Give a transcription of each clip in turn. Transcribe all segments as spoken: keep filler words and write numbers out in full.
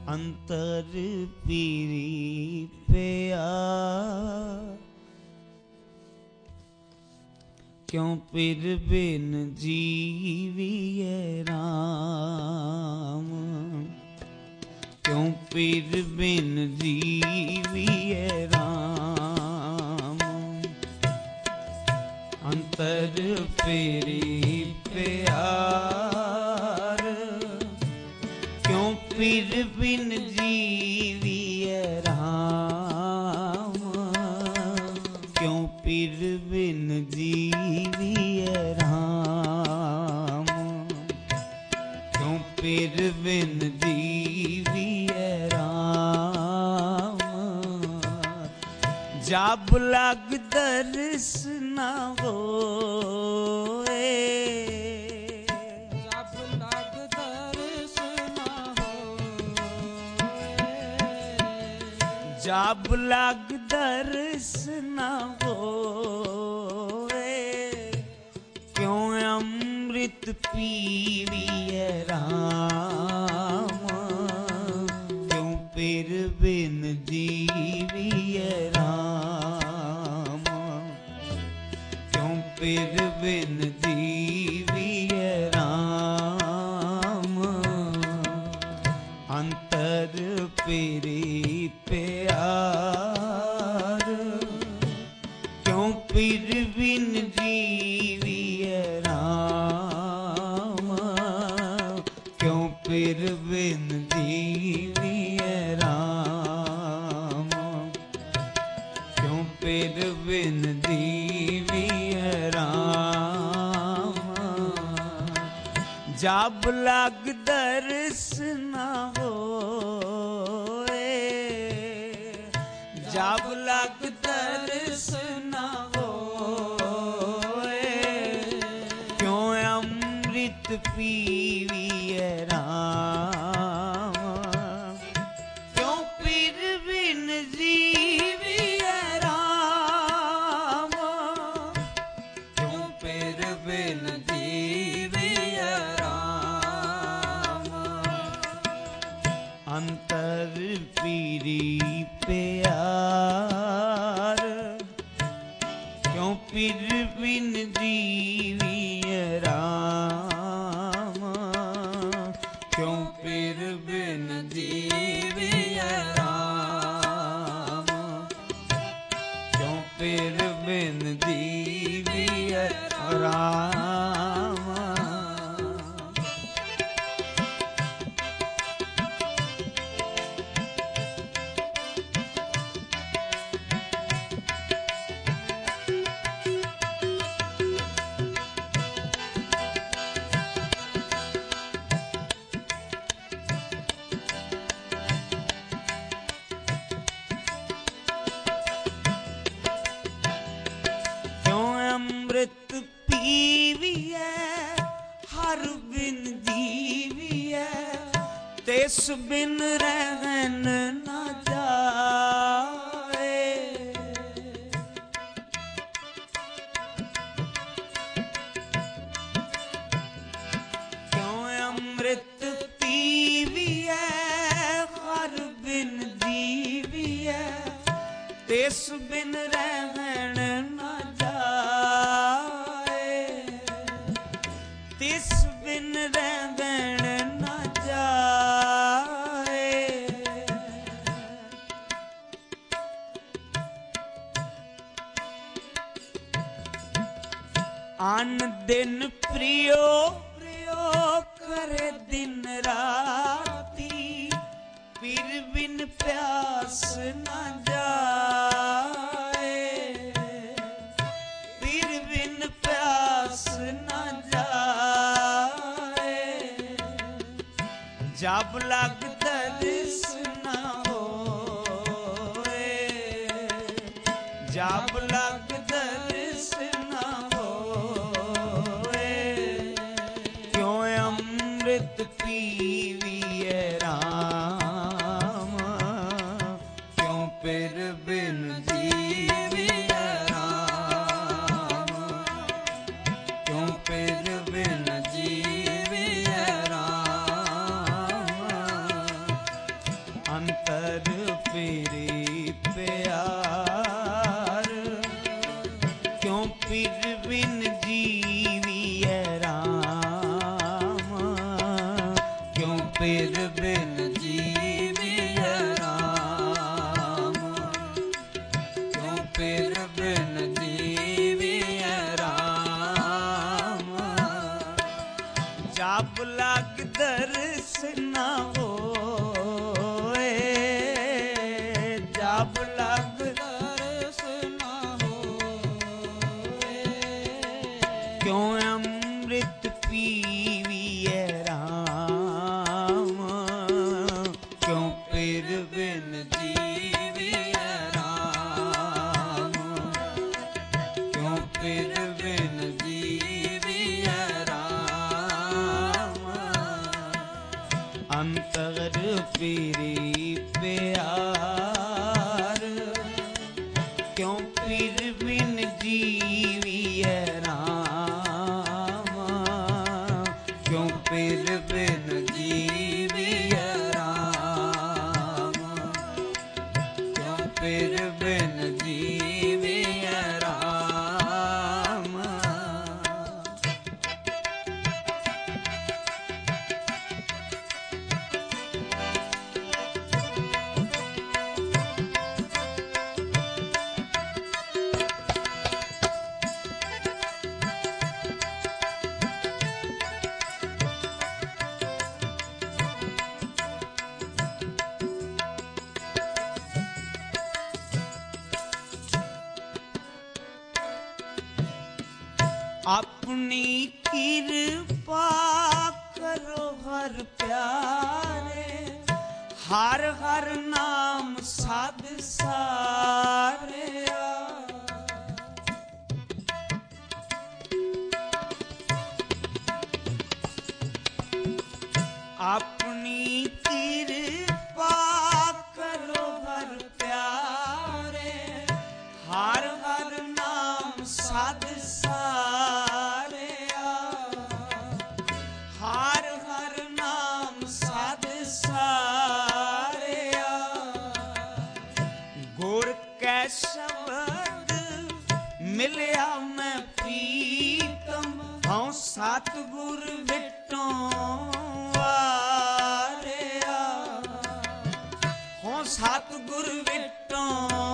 अंतर पीरी पिया क्यों पिर बिन जीविए राम, क्यों पिर बिन जीविए राम। अंतर पीरी प्यार क्यों पिर बिन जीविए राम, क्यों पिर बिन जीविए राम, क्यों पिर बिन जीविए राम। जब लग दर्श न होए, जब लग दर्श न होए, जब लग दर्श न होए, क्यों अमृत पीविए राम, क्यों पिर बिन जीविए राम, क्यों पिर बिन जीविए राम। अंतर पीरी प्यार क्यों पिर बिन जीविए राम, क्यों पिर बिन जीविए राम, क्यों पिर बिन जीविए राम। जब लग दर्श न होए, जब लग दर्श न होए, क्यों अमृत पीविए राम, क्यों पिर बिन जीविए राम, क्यों पिर बिन जीविए राम। अंतर पीरी प्यार क्यों पिर बिन जीविए राम, क्यों पिर बिन जीविए राम, क्यों पिर बिन जीविए राम। अमृत पीविए हर बिन जीविए, तिस बिन रहन न जाए। क्यों अमृत पीविए हर बिन जीविए, तिस बिन रहन न तिस बिन रहन न जाए। आन दिन प्रियो प्रियो करे दिन राती, फिर बिन प्यास न जाए, फिर बिन प्यास न जाए। जब लग दर्श न होए, जब लग दर्श न होए, क्यों अमृत पीविए राम, क्यों पिर बिन जीविए राम, क्यों पिर बिन जीविए राम। अंतर फेरे प्यार क्यों पीर बिन जीविए राम क्यों पीर बिन जीविए राम क्यों पीर बिन जीविए राम जब लग दर्श न होए जब लग दर्श न होए क्यों अमृत पीविए राम क्यों पीर बिन जीविए राम क्यों पीर बिन जीविए राम अंतर फेरे प्यार क्यों पीर बिन जीविए राम क्यों पीर बिन जीविए राम क्यों पीर बिन जीविए राम अपनी कृपा करो हर प्यारे हर हर नाम साध सारे अपनी कृपा करो हर प्यारे हर हर नाम साध सारे हर हर नाम साध सारे गुर कै शब्द मिलिया मैं प्रीतम हूँ सतगुर विटों वारिया हूँ सतगुर विटों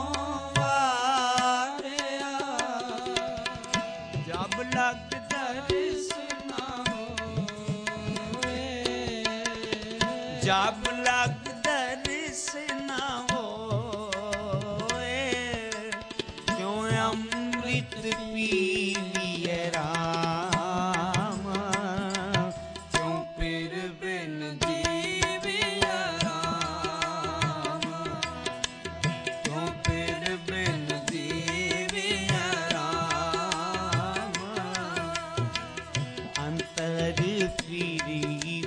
वारिया जब लग दर्श न होए जब लग दर्श न होए क्यों अमृत पीविए राम क्यों पीर बिन जीविए राम क्यों पीर बिन जीविए राम अंतर फेरे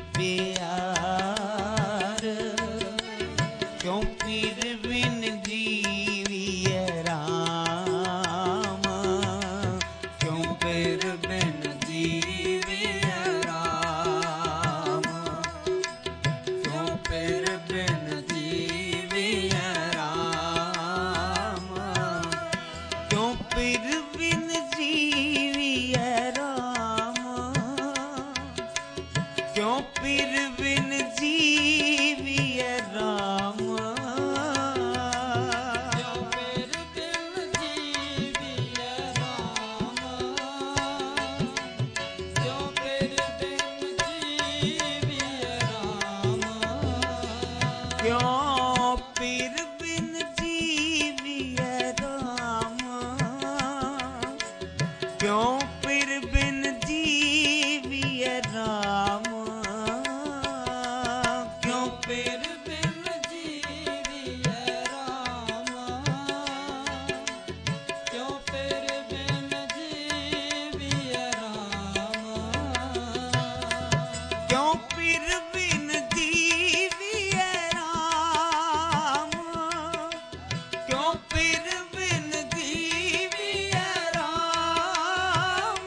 प्यार क्यों पीर बिन जीविए राम क्यों पीर बिन जीविए राम क्यों पीर बिन जीविए राम क्यों पीर बिन जीविए राम क्यों पीर बिन जीविए राम क्यों पीर बिन जीविए राम क्यों पीर बिन जीविए राम क्यों पीर बिन जीविए राम क्यों पीर बिन जीविए राम क्यों पीर बिन जीविए राम क्यों पीर बिन जीविए राम क्यों पीर बिन जीविए राम क्यों पीर बिन जीविए राम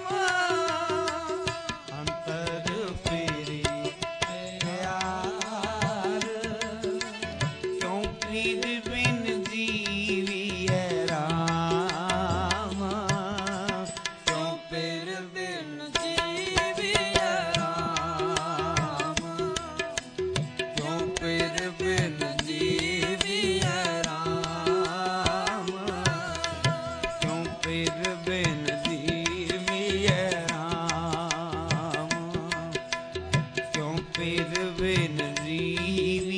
अंतर फेरे प्यार फिर बिन जीविए